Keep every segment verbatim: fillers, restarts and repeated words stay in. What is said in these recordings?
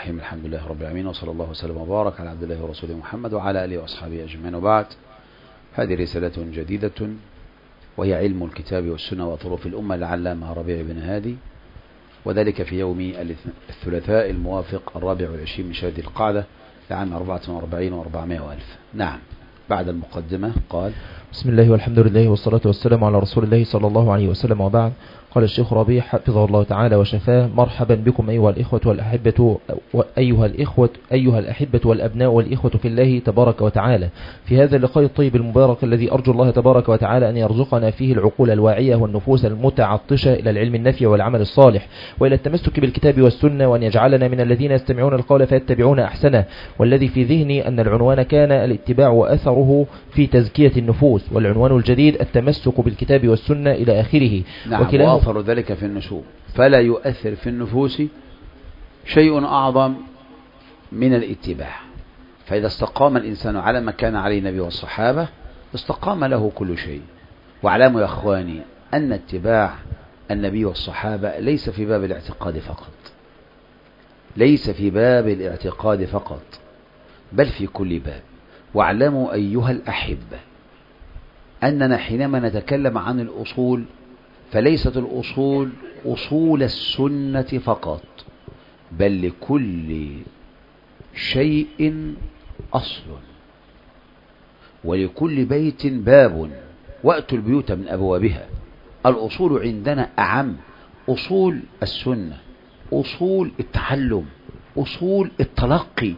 الرحيم. الحمد لله رب العالمين، وصلى الله وسلم وبارك على عبد الله ورسوله محمد وعلى آله وأصحابه أجمعين، وبعد. هذه رسالة جديدة وهي علم الكتاب والسنة وطرق الأمة لعلامة ربيع بن هادي، وذلك في يوم الثلاثاء الموافق الرابع والعشرين من شهر القعدة لعام أربعة وأربعين وأربعمائة وألف. نعم، بعد المقدمة قال: بسم الله والحمد لله والصلاة والسلام على رسول الله صلى الله عليه وسلم، وبعد. قال الشيخ ربيع حفظه الله تعالى وشفاه: مرحبا بكم أيها الإخوة والأحبة أيها الإخوة أيها الأحبة والأبناء والإخوة في الله تبارك وتعالى، في هذا اللقاء الطيب المبارك الذي أرجو الله تبارك وتعالى أن يرزقنا فيه العقول الواعية والنفوس المتعطشة إلى العلم النافع والعمل الصالح وإلى التمسك بالكتاب والسنة، وأن يجعلنا من الذين يستمعون القول فيتبعون أحسنه. والذي في ذهني أن العنوان كان الاتباع وأثره في تزكية النفوس، والعنوان الجديد التمسك بالكتاب والسنة إلى آخره. نعم، وأثر ذلك في النشوء، فلا يؤثر في النفوس شيء أعظم من الاتباع. فإذا استقام الإنسان على ما كان عليه النبي والصحابة استقام له كل شيء. واعلموا يا أخواني أن اتباع النبي والصحابة ليس في باب الاعتقاد فقط، ليس في باب الاعتقاد فقط، بل في كل باب. واعلموا أيها الأحبة أننا حينما نتكلم عن الأصول فليست الأصول أصول السنة فقط، بل لكل شيء أصل، ولكل بيت باب، وأتوا البيوت من أبوابها. الأصول عندنا أعم: أصول السنة، أصول التعلم، أصول التلقي،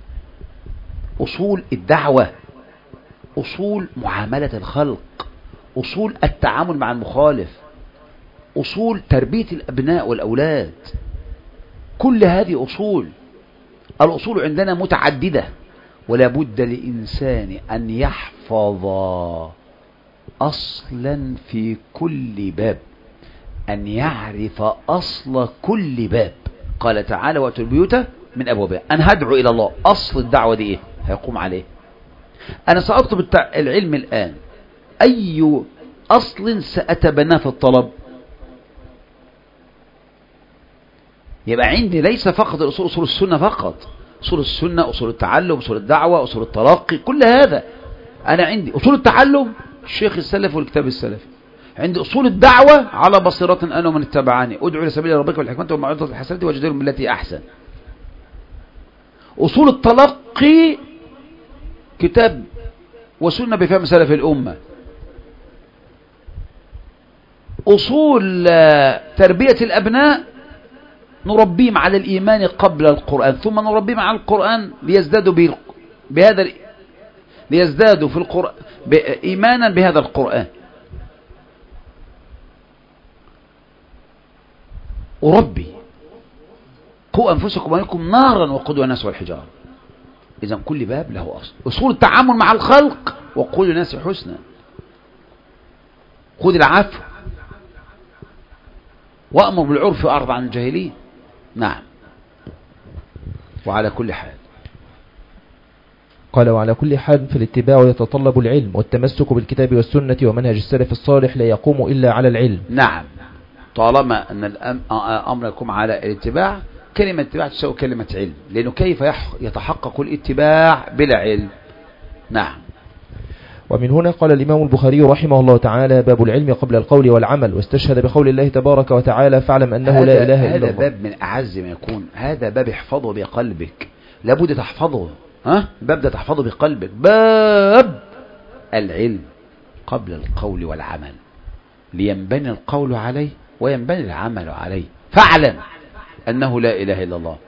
أصول الدعوة، أصول معاملة الخلق، أصول التعامل مع المخالف، أصول تربية الأبناء والأولاد. كل هذه أصول. الأصول عندنا متعددة، ولا بد لإنسان أن يحفظ أصلا في كل باب، أن يعرف أصل كل باب. قال تعالى: وأتوا البيوت من أبوابها. أنا هدعو إلى الله، أصل الدعوة دي إيه؟ هيقوم عليه. أنا سأطلب العلم الآن، أي أصل سأتبناه في الطلب؟ يبقى عندي ليس فقط الأصول، أصول السنة فقط، أصول السنة، أصول التعلم، أصول الدعوة، أصول التلقي، كل هذا. أنا عندي أصول التعلم الشيخ السلفي والكتاب السلفي، عندي أصول الدعوة على بصيرة أنا ومن اتبعني، أدعو إلى سبيل ربك بالحكمة والموعظة الحسنة وجادلهم بالتي أحسن. أصول التلقي كتاب وسنة بفهم سلف الأمة. أصول تربية الأبناء نربيهم على الإيمان قبل القرآن، ثم نربيهم على القرآن ليزدادوا بهذا ليزدادوا في القرآن إيمانا بهذا القرآن. أربي: قوا أنفسكم وأهليكم نارا وقودها الناس والحجارة. إذن كل باب له أصل. أصول التعامل مع الخلق: وقول الناس حسنا، خذ العفو، وأمر بالعرف وأعرض عن الجاهلين. نعم. وعلى كل حال قال: وعلى كل حال فالاتباع يتطلب العلم، والتمسك بالكتاب والسنة ومنهج السلف الصالح لا يقوم إلا على العلم. نعم، طالما أن الأمر يقوم على الاتباع، كلمة اتباع تساوي كلمة علم، لأنه كيف يتحقق الاتباع بلا علم؟ نعم. ومن هنا قال الإمام البخاري رحمه الله تعالى: باب العلم قبل القول والعمل، واستشهد بقول الله تبارك وتعالى: فاعلم أنه لا إله إلا الله. هذا باب من أعز ما يكون، هذا باب احفظه بقلبك، لابد تحفظه. ها؟ باب ده تحفظه بقلبك، باب العلم قبل القول والعمل، لينبني القول عليه وينبني العمل عليه. فاعلم أنه لا إله إلا الله،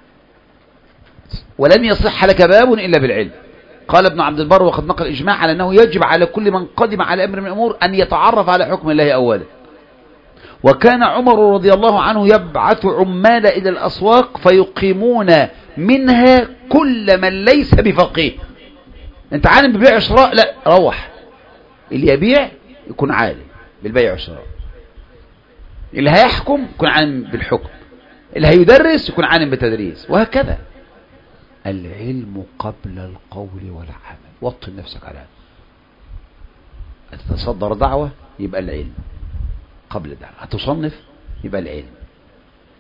ولن يصح لك باب إلا بالعلم. قال ابن عبد البر: وقد نقل إجماع على أنه يجب على كل من قدم على أمر من الأمور أن يتعرف على حكم الله أولا. وكان عمر رضي الله عنه يبعث عمال إلى الأسواق فيقيمون منها كل من ليس بفقيه. أنت عالم ببيع وشراء؟ لا، روح. اللي يبيع يكون عالم بالبيع والشراء، اللي هيحكم يكون عالم بالحكم، اللي هيدرس يكون عالم بالتدريس، وهكذا. العلم قبل القول والعمل. وطن نفسك على هذا. هتتصدر دعوة يبقى العلم قبل الدعوة، هتصنف يبقى العلم،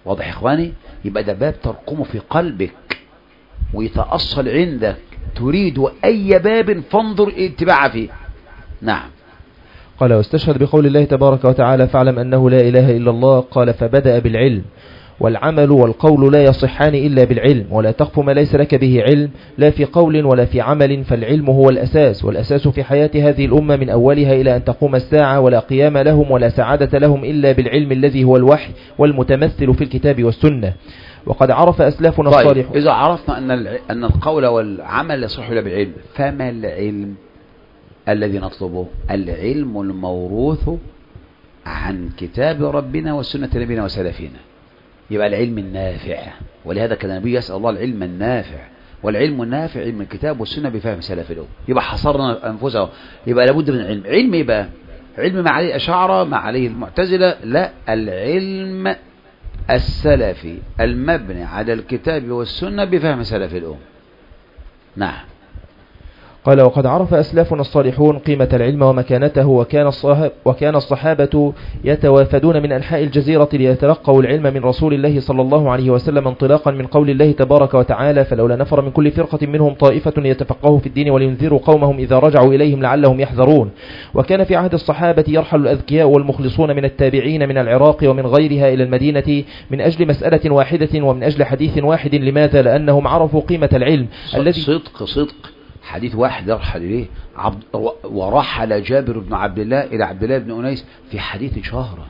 واضح يا إخواني؟ يبقى ده باب ترقمه في قلبك ويتأصل عندك، تريد أي باب فانظر اتباع فيه. نعم. قال واستشهد بقول الله تبارك وتعالى فاعلم أنه لا إله إلا الله. قال فبدأ بالعلم، والعمل والقول لا يصحان إلا بالعلم، ولا تخف ما ليس لك به علم، لا في قول ولا في عمل، فالعلم هو الأساس، والأساس في حياة هذه الأمة من أولها إلى أن تقوم الساعة، ولا قيام لهم ولا سعادة لهم إلا بالعلم الذي هو الوحي والمتمثل في الكتاب والسنة. وقد عرف أسلافنا طيب الصالحون. إذا عرفنا أن أن القول والعمل يصح إلا بالعلم، فما العلم الذي نطلبه؟ العلم الموروث عن كتاب ربنا وسنة نبينا وسلفنا، يبقى العلم النافع. ولهذا كان النبي يسأل الله العلم النافع، والعلم النافع علم الكتاب والسنة بفهم سلف الأمة. يبقى حصرنا أنفسه، يبقى لابد من علم. علم يبقى علم ما عليه الأشاعرة، ما عليه المعتزلة، لا، العلم السلفي المبني على الكتاب والسنة بفهم سلف الأمة. نعم. قال وقد عرف أسلافنا الصالحون قيمة العلم ومكانته، وكان الصحابة, وكان الصحابة يتوافدون من أنحاء الجزيرة ليتلقوا العلم من رسول الله صلى الله عليه وسلم، انطلاقا من قول الله تبارك وتعالى فلولا نفر من كل فرقة منهم طائفة يتفقهوا في الدين ولينذروا قومهم إذا رجعوا إليهم لعلهم يحذرون. وكان في عهد الصحابة يرحل الأذكياء والمخلصون من التابعين من العراق ومن غيرها إلى المدينة من أجل مسألة واحدة ومن أجل حديث واحد. لماذا؟ لأنهم عرفوا قيمة العلم الذي صدق صدق حديث واحد يرحل إليه عبد ورحل جابر بن عبد الله إلى عبد الله بن أنيس في حديث شهرة.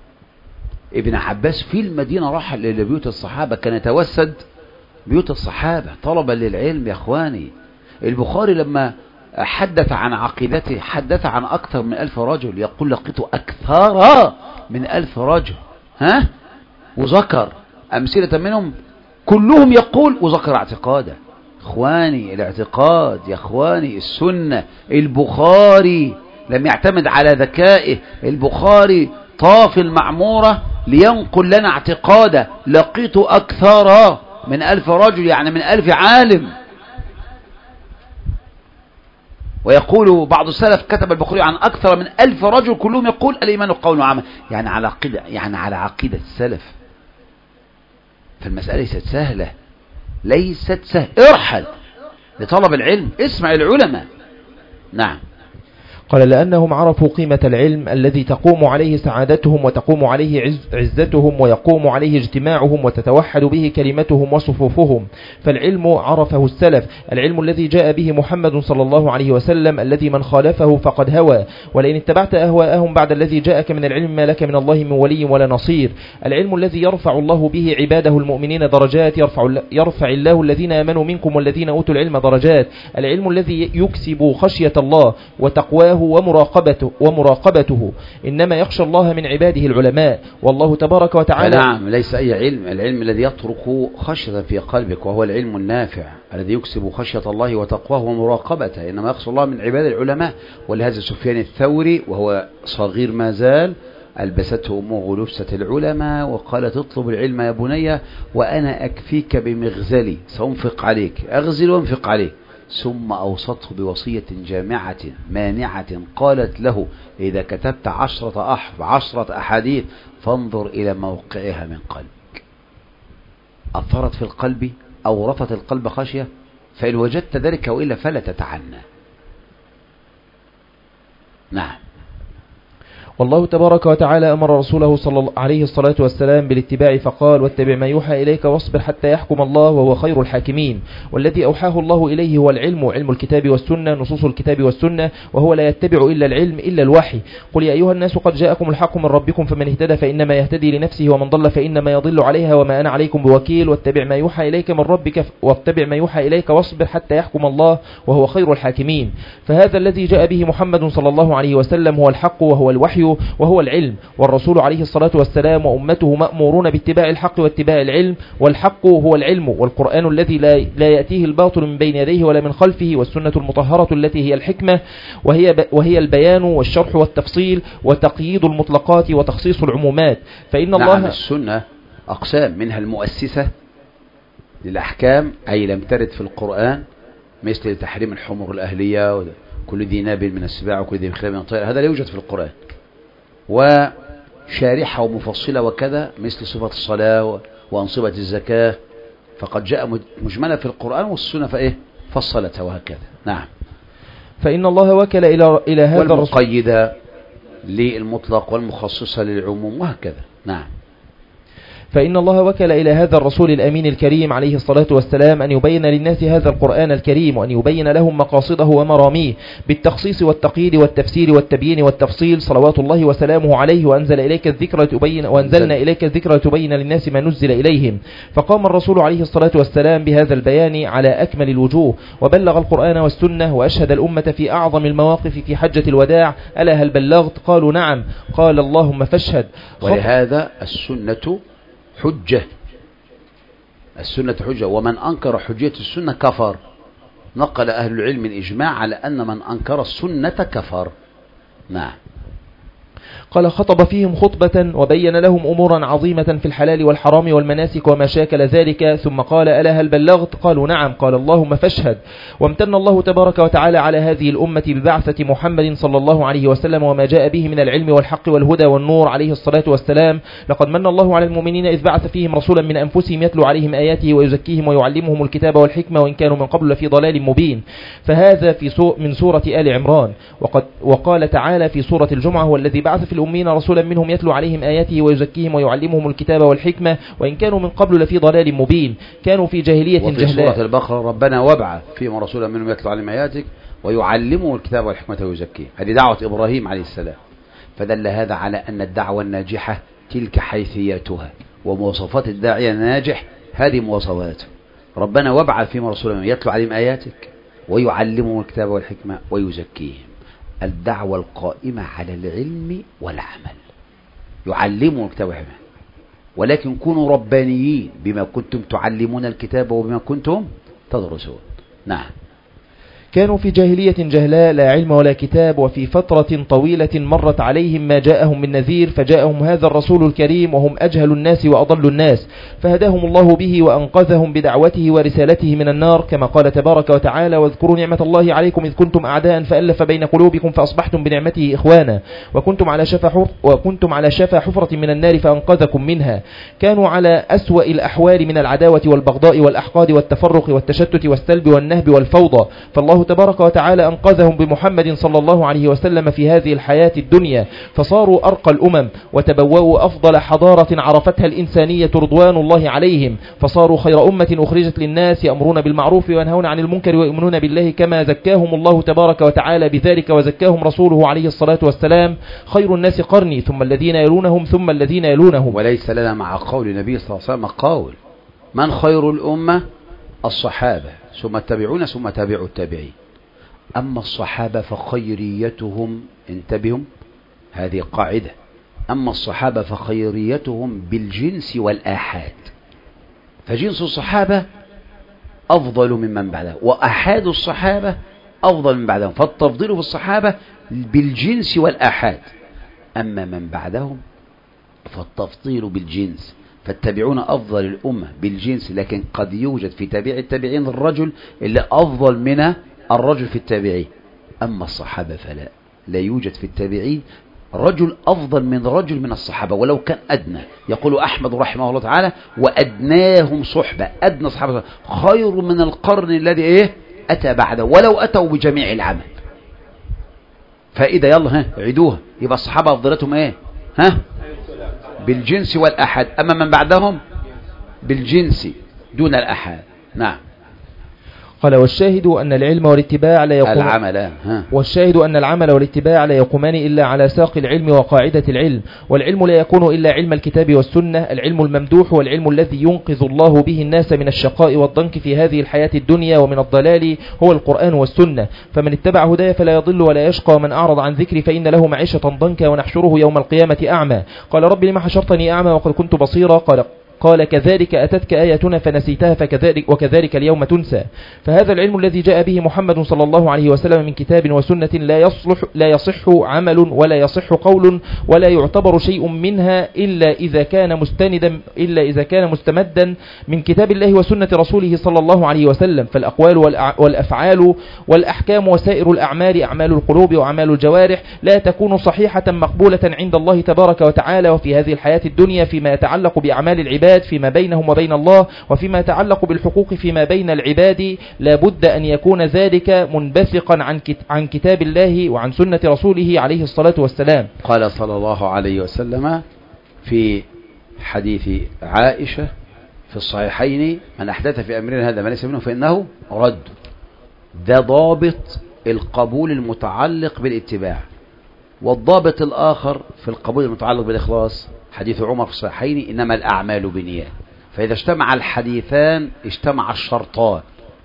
ابن عباس في المدينة رحل إلى بيوت الصحابة، كان يتوسد بيوت الصحابة طلبا للعلم. يا أخواني، البخاري لما حدث عن عقيدته حدث عن أكثر من ألف رجل، يقول لقيت أكثر من ألف رجل، ها، وذكر أمثلة منهم كلهم يقول وذكر اعتقاده. اخواني الاعتقاد يا اخواني السنة. البخاري لم يعتمد على ذكائه، البخاري طاف المعمورة لينقل لنا اعتقاده. لقيت اكثر من الف رجل، يعني من الف عالم. ويقول بعض السلف كتب البخاري عن اكثر من الف رجل كلهم يقول الايمان قول وعمل، يعني على عقيدة، يعني على عقيدة السلف. فالمسألة ليست سهلة، ليست سهل. ارحل لطلب العلم، اسمع العلماء. نعم. قال لأنهم عرفوا قيمة العلم الذي تقوم عليه سعادتهم وتقوم عليه عز عزتهم ويقوم عليه اجتماعهم وتتوحد به كلمتهم وصفوفهم. فالعلم عرفه السلف، العلم الذي جاء به محمد صلى الله عليه وسلم، الذي من خالفه فقد هوى، ولئن اتبعت أهواءهم بعد الذي جاءك من العلم ما لك من الله من ولي ولا نصير. العلم الذي يرفع الله به عباده المؤمنين درجات، يرفع, يرفع الله الذين آمنوا منكم والذين أوتوا العلم درجات. العلم الذي يكسب خشية الله وتقواه ومراقبته, ومراقبته إنما يخشى الله من عباده العلماء، والله تبارك وتعالى. نعم، ليس أي علم، العلم الذي يترك خشية في قلبك، وهو العلم النافع الذي يكسب خشية الله وتقواه ومراقبته، إنما يخشى الله من عباده العلماء. ولهذا سفيان الثوري وهو صغير ما زال ألبسته أمه لبسة العلماء وقالت اطلب العلم يا بني وأنا أكفيك بمغزلي، سأنفق عليك، أغزل وانفق عليك. ثم أوصته بوصية جامعة مانعة، قالت له إذا كتبت عشرة أحرف عشرة أحاديث فانظر إلى موقعها من قلبك، أثرت في القلب أو رفت القلب خشية، فإن وجدت ذلك وإلا فلا تتعنى. نعم. والله تبارك وتعالى أمر رسوله صلى الله عليه الصلاة والسلام بالاتباع فقال واتبع ما يوحى إليك واصبر حتى يحكم الله وهو خير الحاكمين. والذي أوحاه الله إليه هو العلم، علم الكتاب والسنة، نصوص الكتاب والسنة، وهو لا يتبع إلا العلم إلا الوحي. قل يا أيها الناس قد جاءكم الحق من ربكم فمن اهتدى فإنما يهتدي لنفسه ومن ضل فإنما يضل عليها وما أنا عليكم بوكيل. واتبع ما يوحى إليك من ربك واتبع ما يوحى إليك واصبر حتى يحكم الله وهو خير الحاكمين. فهذا الذي جاء به محمد صلى الله عليه وسلم هو الحق وهو الوحي وهو العلم، والرسول عليه الصلاة والسلام وأمته مأمورون باتباع الحق واتباع العلم، والحق هو العلم، والقرآن الذي لا, لا يأتيه الباطل من بين يديه ولا من خلفه، والسنة المطهرة التي هي الحكمة وهي, وهي البيان والشرح والتفصيل وتقييد المطلقات وتخصيص العمومات. فإن الله نعم، السنة أقسام، منها المؤسسة للأحكام أي لم ترد في القرآن، مثل تحريم الحمر الأهلية وكل ذي نابل من السباع وكل ذي مخلب من الطير، هذا لا يوجد في القرآن. شارحة ومفصلة وكذا، مثل صفة الصلاة وأنصبة الزكاة، فقد جاء مجملة في القرآن والسنة فإيه فصلتها وهكذا. نعم. فإن الله وكل إلى إلى هذا الرسول والمقيدة للمطلق والمخصصة للعموم وهكذا. نعم. فإن الله وكل إلى هذا الرسول الأمين الكريم عليه الصلاة والسلام أن يبين للناس هذا القرآن الكريم، وأن يبين لهم مقاصده ومراميه بالتخصيص والتقييد والتفسير والتبيين والتفصيل صلوات الله وسلامه عليه. وأنزل إليك الذكر لتبين وأنزلنا إليك الذكر لتبين للناس ما نزل إليهم. فقام الرسول عليه الصلاة والسلام بهذا البيان على أكمل الوجوه، وبلغ القرآن والسنة، وأشهد الأمة في أعظم المواقف في حجة الوداع: ألا هل بلغت؟ قالوا نعم. قال اللهم فاشهد. ولهذا السنة حجة، السنة حجة، ومن أنكر حجية السنة كفر. نقل أهل العلم الإجماع على أن من أنكر السنة كفر. نعم. قال خطب فيهم خطبة وبين لهم أمورا عظيمة في الحلال والحرام والمناسك وما شاكل ذلك، ثم قال: ألا هل بلغت؟ قالوا نعم. قال اللهم فاشهد. وامتن الله تبارك وتعالى على هذه الأمة ببعثة محمد صلى الله عليه وسلم وما جاء به من العلم والحق والهدى والنور عليه الصلاة والسلام. لقد من الله على المؤمنين إذ بعث فيهم رسولا من أنفسهم يتلو عليهم آياته ويزكيهم ويعلمهم الكتاب والحكمة وإن كانوا من قبل لفي ضلال مبين. فهذا في سو من سورة آل عمران. وقد وقال تعالى في سورة الجمعة: هو الذي بعث في الأمين رسولا منهم يتلو عليهم آياته ويزكيهم ويعلمهم الكتاب والحكمة وإن كانوا من قبل لفي ضلال مبين. كانوا في جاهلية جهلاء. وفي سورة البقرة: ربنا وابعث فيهم رسولا منهم يتلو عليهم آياتك ويعلمهم الكتاب والحكمة ويزكيهم. هذه دعوة إبراهيم عليه السلام. فدل هذا على أن الدعوة الناجحة تلك حيثياتها، ومواصفات الداعية الناجح هذه مواصفاته. ربنا وابعث فيهم رسولا منهم يتلو عليهم آياتك ويعلمهم الكتاب والحكمة ويزكيهم. الدعوة القائمة على العلم والعمل، يعلمون الكتاب والحكمة، ولكن كونوا ربانيين بما كنتم تعلمون الكتاب وبما كنتم تدرسون. نعم. كانوا في جاهلية جهلاء لا علم ولا كتاب، وفي فترة طويلة مرت عليهم ما جاءهم من نذير، فجاءهم هذا الرسول الكريم وهم أجهل الناس وأضل الناس، فهداهم الله به وأنقذهم بدعوته ورسالته من النار، كما قال تبارك وتعالى: واذكروا نعمة الله عليكم إذ كنتم أعداء فألف بين قلوبكم فأصبحتم بنعمته إخوانا وكنتم على شفا وكنتم على شفا حفرة من النار فأنقذكم منها. كانوا على أسوأ الأحوال من العداوة والبغضاء والأحقاد والتفرق والتشتت والسلب والنهب والفوضى، فالله تبارك وتعالى أنقذهم بمحمد صلى الله عليه وسلم في هذه الحياة الدنيا، فصاروا أرقى الأمم وتبوأوا أفضل حضارة عرفتها الإنسانية رضوان الله عليهم، فصاروا خير أمة أخرجت للناس يأمرون بالمعروف وينهون عن المنكر ويؤمنون بالله كما زكاهم الله تبارك وتعالى بذلك وزكاهم رسوله عليه الصلاة والسلام: خير الناس قرني ثم الذين يلونهم ثم الذين يلونهم. وليس لنا مع قول النبي صلى الله عليه وسلم قول: من خير الأمة؟ الصحابة ثم التابعون ثم تابعوا التابعين. أما الصحابة فخيريتهم، انتبهوا هذه قاعدة، أما الصحابة فخيريتهم بالجنس والآحاد، فجنس الصحابة أفضل ممن بعدهم، وأحاد الصحابة أفضل من بعدهم، فالتفضيل في الصحابة بالجنس والآحاد. أما من بعدهم فالتفضيل بالجنس، فالتابعون أفضل الأمة بالجنس، لكن قد يوجد في تابع التابعين الرجل اللي أفضل من الرجل في التابعين. أما الصحابة فلا، لا يوجد في التابعين رجل أفضل من رجل من الصحابة ولو كان أدنى. يقول أحمد رحمه الله تعالى: وأدناهم صحبة، أدنى صحابة خير من القرن الذي إيه أتى بعده ولو أتوا بجميع العمل. فإذا يلا ها عيدوها، يبقى الصحابة أفضلتهم إيه ها بالجنس والأحد، أما من بعدهم بالجنس دون الأحد. نعم. قال: والشاهد أن العلم والاتباع لا يقوم العمل ها. والشاهد أن العمل والاتباع لا يقومان إلا على ساق العلم وقاعدة العلم، والعلم لا يكون إلا علم الكتاب والسنة، العلم الممدوح والعلم الذي ينقذ الله به الناس من الشقاء والضنك في هذه الحياة الدنيا ومن الضلال هو القرآن والسنة، فمن اتبع هدايا فلا يضل ولا يشقى، ومن أعرض عن ذكري فإن له معيشة ضنكا ونحشره يوم القيامة أعمى. قال: رب لما حشرتني أعمى وقد كنت بصيرا؟ قال قال كذلك أتتك آياتنا فنسيتها فكذلك وكذلك اليوم تنسى. فهذا العلم الذي جاء به محمد صلى الله عليه وسلم من كتاب وسنة لا يصلح لا يصح عمل ولا يصح قول ولا يعتبر شيء منها إلا إذا كان مستندا إلا إذا كان مستمدا من كتاب الله وسنة رسوله صلى الله عليه وسلم. فالأقوال والأفعال والأحكام وسائر الأعمال أعمال القلوب وأعمال الجوارح لا تكون صحيحة مقبولة عند الله تبارك وتعالى وفي هذه الحياة الدنيا فيما يتعلق بأعمال العباد فيما بينهم وبين الله وفيما يتعلق بالحقوق فيما بين العباد لا بد أن يكون ذلك منبثقا عن عن كتاب الله وعن سنة رسوله عليه الصلاة والسلام. قال صلى الله عليه وسلم في حديث عائشة في الصحيحين من أحدث في أمرنا هذا ما ليس منه فإنه رد. ده ضابط القبول المتعلق بالاتباع. والضابط الآخر في القبول المتعلق بالإخلاص حديث عمر في الصحيحين إنما الأعمال بالنيات. فإذا اجتمع الحديثان اجتمع الشرطان.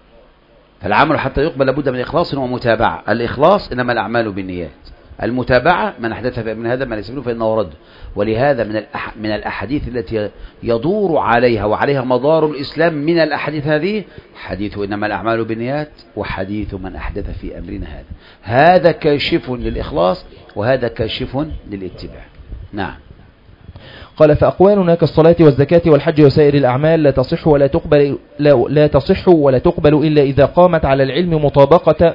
فالعمل حتى يقبل لابد من إخلاص ومتابعة. الإخلاص إنما الأعمال بالنيات. المتابعة من أحدث في أمرنا هذا ما ليس منه فإنه رد. ولهذا من الأح من الأحاديث التي يدور عليها وعليها مدار الإسلام من الأحاديث هذه حديث إنما الأعمال بالنيات وحديث من أحدث في أمرنا هذا. هذا كاشف للإخلاص وهذا كاشف للاتباع. نعم. قال فأقوالنا كالصلاة والزكاة والحج وسائر الأعمال لا تصح ولا تقبل لا, لا تصح ولا تقبل إلا إذا قامت على العلم مطابقة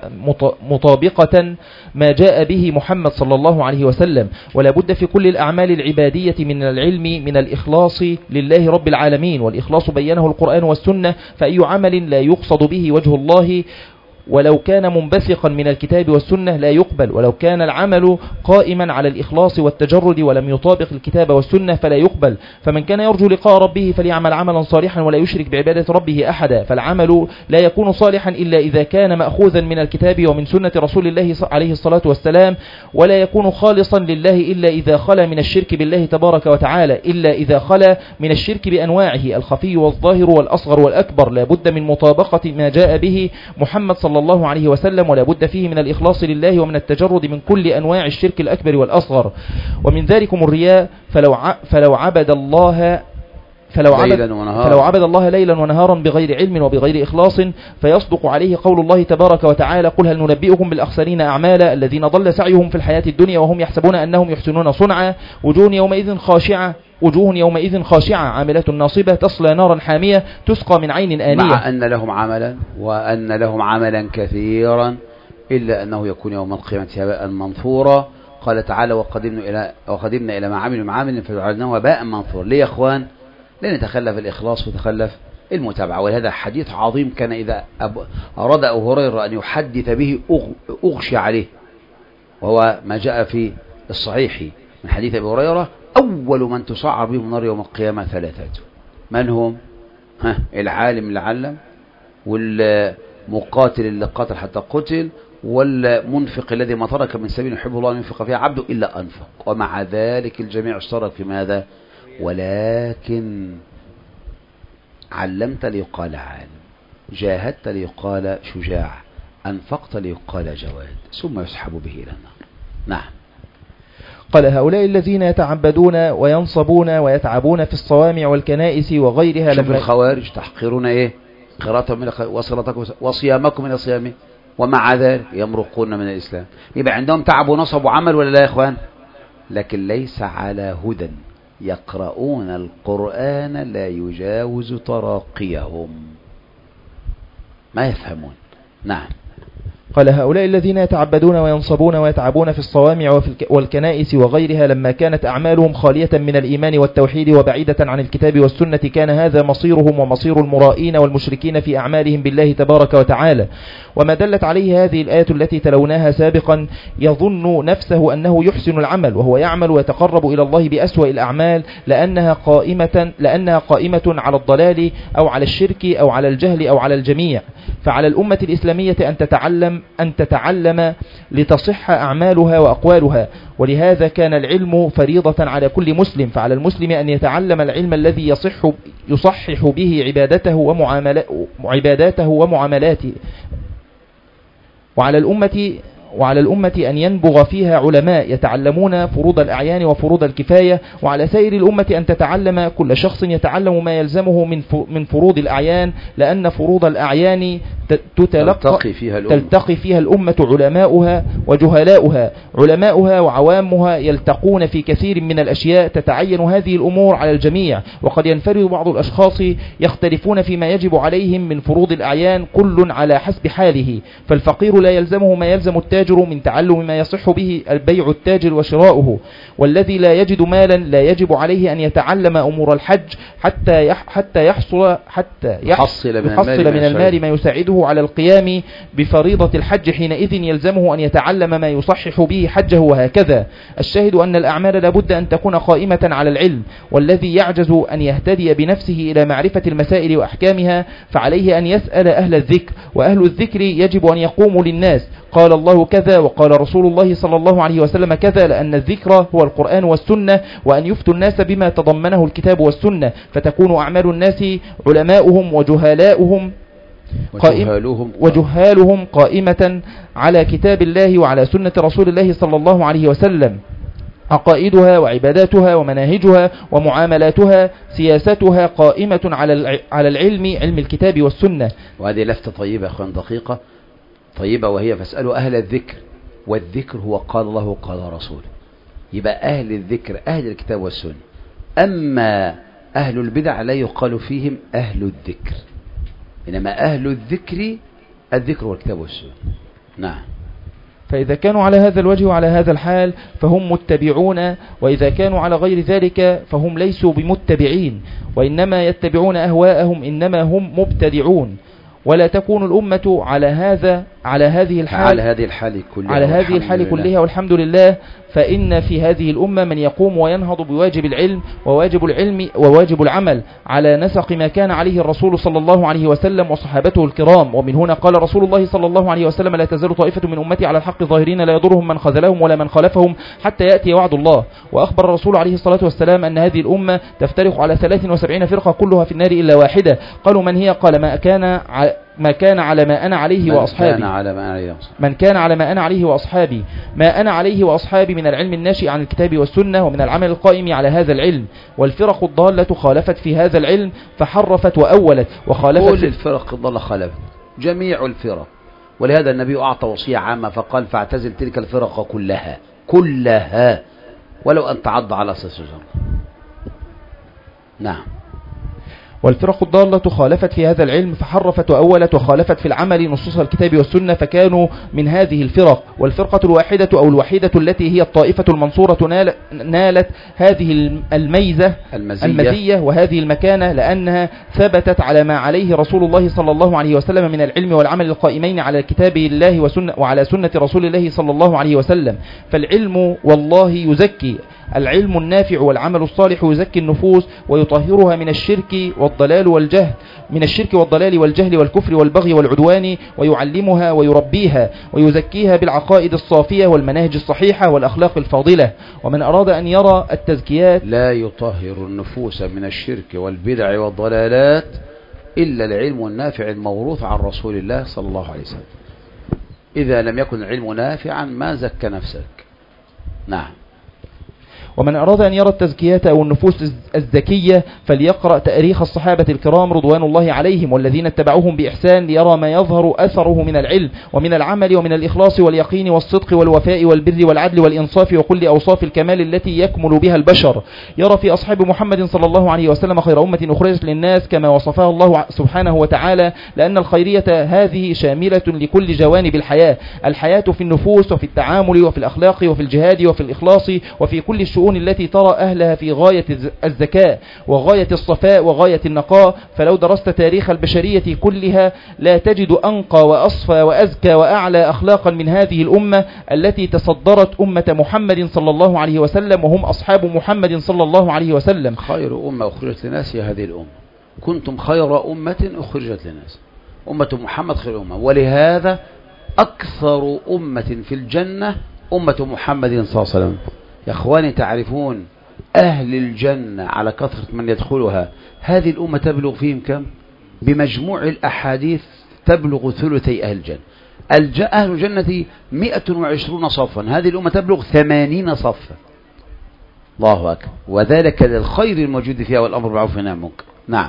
مطابقة ما جاء به محمد صلى الله عليه وسلم. ولا بد في كل الأعمال العبادية من العلم من الإخلاص لله رب العالمين. والإخلاص بينه القرآن والسنة. فأي عمل لا يقصد به وجه الله ولو كان منبثقا من الكتاب والسنة لا يقبل. ولو كان العمل قائما على الإخلاص والتجرد ولم يطابق الكتاب والسنة فلا يقبل. فمن كان يرجو لقاء ربه فليعمل عملا صالحا ولا يشرك بعبادة ربه أحدا. فالعمل لا يكون صالحا إلا إذا كان مأخوذا من الكتاب ومن سنة رسول الله عليه الصلاة والسلام. ولا يكون خالصا لله إلا إذا خلا من الشرك بالله تبارك وتعالى إلا إذا خلا من الشرك بأنواعه الخفي والظاهر والأصغر والأكبر. لا بد من مطابقة ما جاء به محمد صلى الله عليه وسلم. ولا بد فيه من الإخلاص لله ومن التجرد من كل أنواع الشرك الأكبر والأصغر. ومن ذلكم الرياء. فلو فلو عبد الله فلو عبد, فلو عبد الله ليلا ونهارا بغير علم وبغير إخلاص فيصدق عليه قول الله تبارك وتعالى قل هل ننبئكم بالأخسرين أعمالا الذين ضل سعيهم في الحياة الدنيا وهم يحسبون أنهم يحسنون صنعا وجوه يومئذ خاشعة وجوه يومئذ خاشعة عاملة ناصبة تصلى نارا حامية تسقى من عين آنية. مع أن لهم عملا وأن لهم عملا كثيرا إلا أنه يكون يوم القيامة هباء منثورا. قال تعالى وقدمنا إلى وقدمنا إلى ما عملوا من عمل فجعلناه هباء منثورا. ليه يا أخوان؟ لأن يتخلف الإخلاص وتخلف المتابعة. ولهذا حديث عظيم كان إذا أراد أبو هريرة أن يحدث به أغشي عليه وهو ما جاء في الصحيح من حديث أبي هريرة أول من تصعر بهم النار يوم القيامة ثلاثة. من هم؟ ها العالم اللي علم والمقاتل اللي قاتل حتى قتل والمنفق الذي ما ترك من سبيل يحب الله أن ينفق فيها عبده إلا أنفق. ومع ذلك الجميع اشترك في ماذا؟ ولكن علمت ليقال عالم جاهدت ليقال شجاع أنفقت ليقال جواد ثم يسحب به إلى النار. نعم. قال هؤلاء الذين يتعبدون وينصبون ويتعبون في الصوامع والكنائس وغيرها. شوف الخوارج تحقرون ايه قراءتهم من وصلاتكم وصيامكم من صيامه ومع ذلك يمرقون من الإسلام. يبقى عندهم تعب ونصب وعمل ولا لا يا إخوان؟ لكن ليس على هدى. يقرؤون القرآن لا يجاوز تراقيهم ما يفهمون. نعم. قال هؤلاء الذين يتعبدون وينصبون ويتعبون في الصوامع والكنائس وغيرها لما كانت أعمالهم خالية من الإيمان والتوحيد وبعيدة عن الكتاب والسنة كان هذا مصيرهم ومصير المرائين والمشركين في أعمالهم بالله تبارك وتعالى. وما دلت عليه هذه الآية التي تلوناها سابقا يظن نفسه أنه يحسن العمل وهو يعمل ويتقرب إلى الله بأسوأ الأعمال لأنها قائمة, لأنها قائمة على الضلال أو على الشرك أو على الجهل أو على الجميع. فعلى الأمة الإسلامية أن تتعلم أن تتعلم لتصح أعمالها وأقوالها. ولهذا كان العلم فريضة على كل مسلم. فعلى المسلم أن يتعلم العلم الذي يصح يصحح به عبادته ومعاملاته وعلى الأمة وعلى الأمة أن ينبغ فيها علماء يتعلمون فروض الأعيان وفروض الكفاية، وعلى سائر الأمة أن تتعلم كل شخص يتعلم ما يلزمه من من فروض الأعيان، لأن فروض الأعيان تلتقي فيها الأمة, تلتقي فيها الأمة علماؤها وجهلاؤها. علماؤها وعوامها يلتقون في كثير من الأشياء تتعين هذه الأمور على الجميع، وقد ينفرد بعض الأشخاص يختلفون فيما يجب عليهم من فروض الأعيان كل على حسب حاله. فالفقير لا يلزمه ما يلزم التاجر من تعلم ما يصح به البيع التاجر وشراؤه، والذي لا يجد مالا لا يجب عليه أن يتعلم أمور الحج حتى حتى يحصل حتى يحصل من, يحصل من المال ما يساعده على القيام بفريضة الحج. حينئذ يلزمه أن يتعلم ما يصحح به حجه، وهكذا. الشاهد أن الأعمال لابد أن تكون قائمة على العلم، والذي يعجز أن يهتدي بنفسه إلى معرفة المسائل وأحكامها فعليه أن يسأل أهل الذكر، وأهل الذكر يجب أن يقوموا للناس قال الله كذا وقال رسول الله صلى الله عليه وسلم كذا، لأن الذكر هو القرآن والسنة، وأن يفتوا الناس بما تضمنه الكتاب والسنة، فتكون أعمال الناس علماؤهم وجهلاؤهم وجهالهم, وجهالهم قائمة على كتاب الله وعلى سنة رسول الله صلى الله عليه وسلم. عقائدها وعباداتها ومناهجها ومعاملاتها سياستها قائمة على على العلم، علم الكتاب والسنة. وهذه لفتة طيبة أخوان، دقيقة طيبة، وهي فاسألوا أهل الذكر، والذكر هو قال الله قال رسوله. يبقى أهل الذكر أهل الكتاب والسنة، أما أهل البدع لا يقال فيهم أهل الذكر، إنما أهل الذكر الذكر والكتاب والسنة. نعم. فإذا كانوا على هذا الوجه وعلى هذا الحال فهم متبعون، وإذا كانوا على غير ذلك فهم ليسوا بمتبعين، وإنما يتبعون أهواءهم، إنما هم مبتدعون. ولا تكون الأمة على هذا على هذه الحال على هذه الحال كلها على هذه الحال كلها والحمد لله. فإن في هذه الأمة من يقوم وينهض بواجب العلم وواجب العلم وواجب العمل على نسق ما كان عليه الرسول صلى الله عليه وسلم وصحابته الكرام. ومن هنا قال رسول الله صلى الله عليه وسلم: لا تزال طائفة من أمتي على الحق ظاهرين لا يضرهم من خذلهم ولا من خالفهم حتى يأتي وعد الله. وأخبر الرسول عليه الصلاة والسلام أن هذه الأمة تفترق على ثلاث وسبعين فرقة كلها في النار إلا واحدة. قالوا: من هي؟ قال: ما كان ما كان على ما أنا عليه وأصحابي من كان على ما أنا عليه وأصحابي ما أنا عليه وأصحابي من العلم الناشئ عن الكتاب والسنة ومن العمل القائم على هذا العلم. والفرق الضالة خالفت في هذا العلم فحرفت وأولت وخالفت. كل الفرق الضالة خالفت، جميع الفرق. ولهذا النبي أعطى وصية عامة فقال: فاعتزل تلك الفرق كلها كلها ولو أن تعض على سجر. نعم. والفرق الضالة خالفت في هذا العلم فحرفت وأولت وخالفت في العمل نصوص الكتاب والسنة فكانوا من هذه الفرق. والفرقة الواحدة أو الوحيدة التي هي الطائفة المنصورة نالت هذه الميزة المزية, المزية وهذه المكانة لأنها ثبتت على ما عليه رسول الله صلى الله عليه وسلم من العلم والعمل القائمين على كتاب الله وسنة وعلى سنة رسول الله صلى الله عليه وسلم. فالعلم والله يزكي، العلم النافع والعمل الصالح يزكي النفوس ويطهرها من الشرك والضلال والجهل من الشرك والضلال والجهل والكفر والبغي والعدوان، ويعلمها ويربيها ويزكيها بالعقائد الصافية والمناهج الصحيحة والأخلاق الفاضلة. ومن أراد أن يرى التزكيات لا يطهر النفوس من الشرك والبدع والضلالات إلا العلم النافع الموروث عن رسول الله صلى الله عليه وسلم. إذا لم يكن العلم نافعا ما زكى نفسك. نعم. ومن أراد أن يرى التزكيات أو النفوس الزكية فليقرأ تاريخ الصحابة الكرام رضوان الله عليهم والذين اتبعوهم بإحسان ليرى ما يظهر أثره من العلم ومن العمل ومن الإخلاص واليقين والصدق والوفاء والبر والعدل والإنصاف وكل أوصاف الكمال التي يكمل بها البشر. يرى في أصحاب محمد صلى الله عليه وسلم خير أمة أخرجت للناس كما وصفها الله سبحانه وتعالى، لأن الخيرية هذه شاملة لكل جوانب الحياة، الحياة في النفوس وفي التعامل وفي الأخلاق وفي الجهاد وفي الإخلاص وفي كل الشؤون التي ترى أهلها في غاية الزكاة وغاية الصفاء وغاية النقاء. فلو درست تاريخ البشرية كلها لا تجد أنقى وأصفى وأزكى وأعلى أخلاقا من هذه الأمة التي تصدرت أمة محمد صلى الله عليه وسلم وهم أصحاب محمد صلى الله عليه وسلم. خير أمة أخرجت للناس هي هذه الأمة، كنتم خير أمة أخرجت للناس، أمة محمد خير أمة. ولهذا أكثر أمة في الجنة أمة محمد صلى الله عليه وسلم. يا أخواني تعرفون أهل الجنة على كثرة من يدخلها هذه الأمة تبلغ فيهم كم؟ بمجموع الأحاديث تبلغ ثلثي أهل الجنة. أهل الجنة مئة وعشرون صفا، هذه الأمة تبلغ ثمانين صفا. الله أكبر. وذلك للخير الموجود فيها والأمر بالمعروف والنهي عن المنكر. نعم.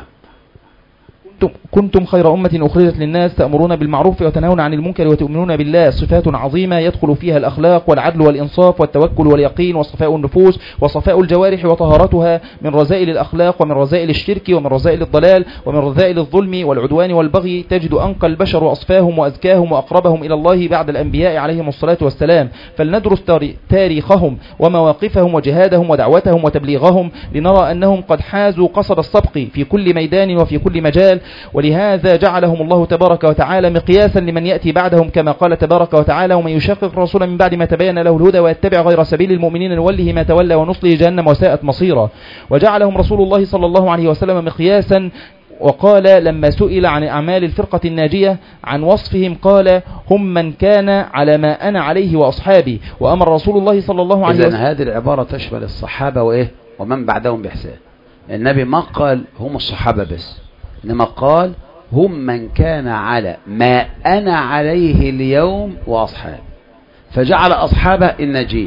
كنتم خير أمة أخرجت للناس تأمرون بالمعروف وتنهون عن المنكر وتؤمنون بالله. صفات عظيمة يدخل فيها الأخلاق والعدل والإنصاف والتوكل واليقين وصفاء النفوس وصفاء الجوارح وطهارتها من رذائل الأخلاق ومن رذائل الشرك ومن رذائل الضلال ومن رذائل الظلم والعدوان والبغي. تجد أنقى البشر وأصفاهم وأزكاهم وأقربهم إلى الله بعد الأنبياء عليهم الصلاة والسلام. فلندرس تاريخهم ومواقفهم وجهادهم ودعوتهم وتبليغهم لنرى أنهم قد حازوا قصب السبق في كل ميدان وفي كل مجال، ولهذا جعلهم الله تبارك وتعالى مقياسا لمن يأتي بعدهم، كما قال تبارك وتعالى: ومن يشقق الرسول من بعد ما تبين له الهدى ويتبع غير سبيل المؤمنين نوله ما تولى ونصله جهنم وساءت مصيرا. وجعلهم رسول الله صلى الله عليه وسلم مقياسا، وقال لما سئل عن أعمال الفرقة الناجية عن وصفهم قال: هم من كان على ما أنا عليه وأصحابي. وأمر رسول الله صلى الله عليه وسلم. إذن هذه العبارة تشمل الصحابة وإيه ومن بعدهم بإحسان. النبي ما قال هم الصحابة بس، إنما قال هم من كان على ما أنا عليه اليوم وأصحابي، فجعل أصحابه الناجين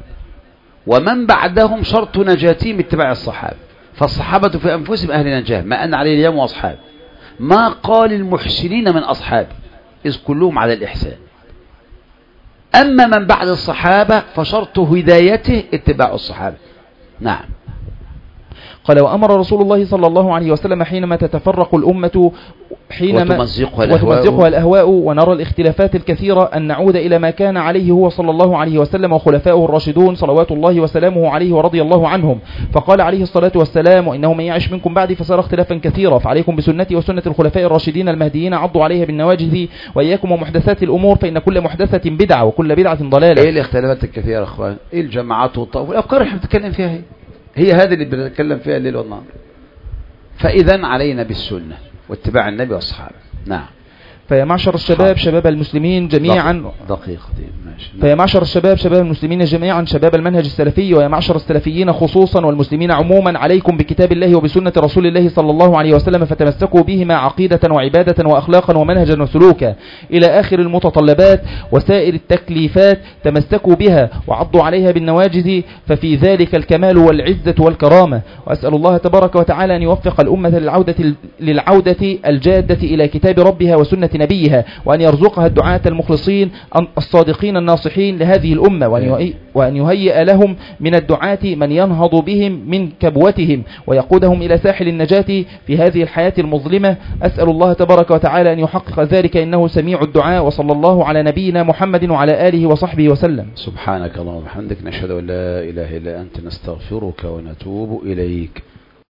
ومن بعدهم شرط نجاتهم اتباع الصحابة. فالصحابة في أنفسهم أهل نجاة، ما أنا عليه اليوم وأصحابي. ما قال المحسنين من أصحابي إذ كلهم على الإحسان. أما من بعد الصحابة فشرط هدايته اتباع الصحابة. نعم. قال: وأمر رسول الله صلى الله عليه وسلم حينما تتفرق الأمة حينما وتمزقها الأهواء, وتمزقها الأهواء ونرى الاختلافات الكثيرة أن نعود إلى ما كان عليه هو صلى الله عليه وسلم وخلفائه الراشدون صلوات الله وسلامه عليه ورضي الله عنهم. فقال عليه الصلاة والسلام: وإنه من يعش منكم بعدي فسيرى اختلافا كثيرا، فعليكم بسنتي وسنة الخلفاء الراشدين المهديين عضوا عليها بالنواجذ، وإياكم ومحدثات الأمور فإن كل محدثة بدعة وكل بدعة ضلالة. إيه الاختلافات الكثيرة يا أخوان؟ إيه الجماعات والطائف والأفكار اللي احنا بنتكلم فيها؟ هي هي هذه اللي بنتكلم فيها الليل والنهار. فإذا علينا بالسنة واتباع النبي والصحابة. نعم. فيا معشر الشباب شباب المسلمين جميعا دقيقة ماشي. فيا معشر الشباب شباب المسلمين جميعا شباب المنهج السلفي، ويا معشر السلفيين خصوصا والمسلمين عموما، عليكم بكتاب الله وبسنة رسول الله صلى الله عليه وسلم، فتمسكوا بهما عقيدة وعبادة وأخلاقا ومنهجا وسلوكا إلى آخر المتطلبات وسائر التكليفات. تمسكوا بها وعضوا عليها بالنواجذ، ففي ذلك الكمال والعزة والكرامة. وأسأل الله تبارك وتعالى أن يوفق الأمة للعودة, للعودة الجادة إلى كتاب ربها وسنة نبيها، وأن يرزقها الدعاة المخلصين الصادقين الناصحين لهذه الأمة، وأن يهيئ لهم من الدعاة من ينهض بهم من كبوتهم ويقودهم إلى ساحل النجاة في هذه الحياة المظلمة. أسأل الله تبارك وتعالى أن يحقق ذلك، إنه سميع الدعاء. وصلى الله على نبينا محمد وعلى آله وصحبه وسلم. سبحانك اللهم وبحمدك، نشهد أن لا إله إلا أنت، نستغفرك ونتوب إليك.